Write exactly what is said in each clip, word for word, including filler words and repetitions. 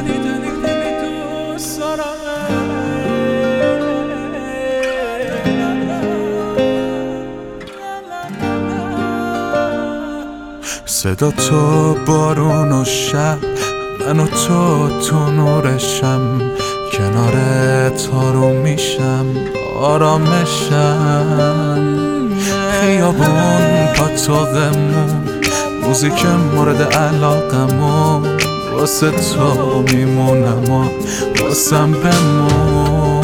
دلی دلی دلی دوست دارم. صدا تو بارون و شب، من و تو تو نورشم، کنارت آروم میشم آرامشم. خیابون پاتوقمون، موزیک مورد علاقمون، واسه تو میمونم و واسم بمون.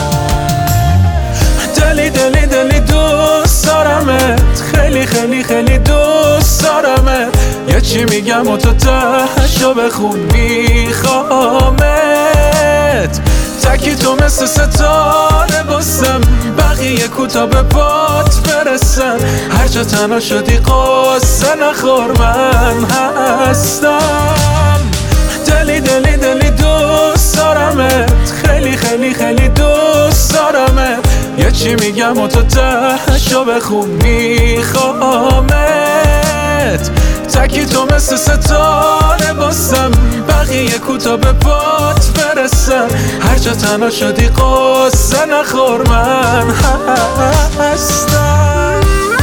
دلی دلی دلی دوست دارمت، خیلی خیلی خیلی دوست دارمت. یه چی میگم و تو تهشو بخون، میخوامت. تکی تو مثل ستاره باسم، بقیه کوتا به پات برسن. هر جا تنها شدی قصه نخور، من هستم. دلی دلی دلی دوست دارمت، خیلی خیلی خیلی دوست دارمت. یه چی میگم و تو تهشو بخون، میخوامت. تکی تو مثل ستاره باسم، بقیه کوتا به پات برسن. هر جا تنها شدی قصه نخور، من هستم.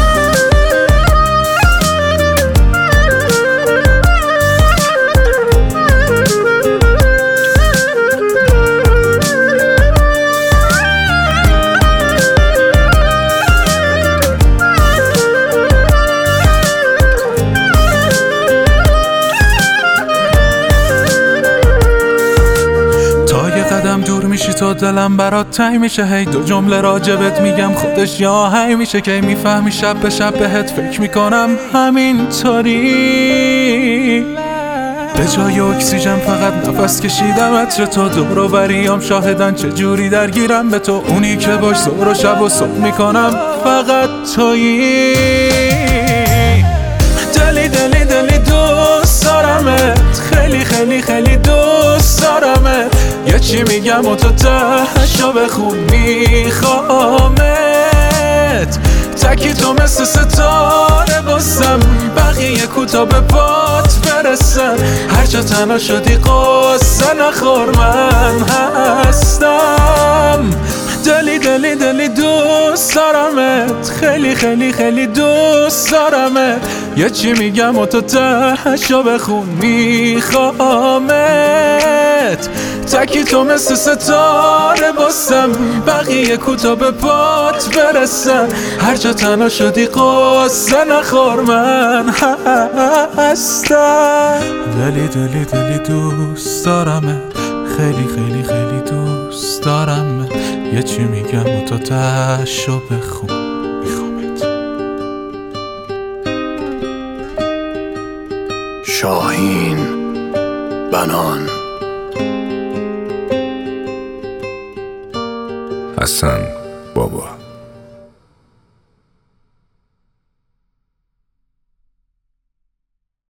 دور میشی تو دلم برات تنگ میشه، هی دو جمله راجبت میگم خودش یا هی میشه. که میفهمی شب به شب بهت فکر میکنم همینطوری. به جای اکسیژن فقط نفس کشیدم عطر تو، دور و بریام شاهدن چجوری درگیرم به تو. اونی که باش ظهر و شب و صبح میکنم فقط تویی. دلی دلی دلی دوست دارمت، خیلی خیلی خیلی دوست دارمت. یه چی میگم و تو تهشو بخون، میخوامت. تکی تو مثل ستاره باسم، بقیه کوتا به پات برسن. هر جا تنها شدی قصه نخور، من هستم. دلی دلی دلی دوست دارمت، خیلی خیلی خیلی دوست دارمت. یه چی میگم و تو تهشو بخون، میخوامت. تکی تو مثل ستاره باسم، بقیه کوتا به پات برسن. هر جا تنها شدی قصه نخور، من هستم. دلی دلی دلی دوست دارمت، خیلی خیلی خیلی دوست دارمت. یه چی میگم و تو تهشو بخون، میخوامت. شاهین بنان حسن بابا.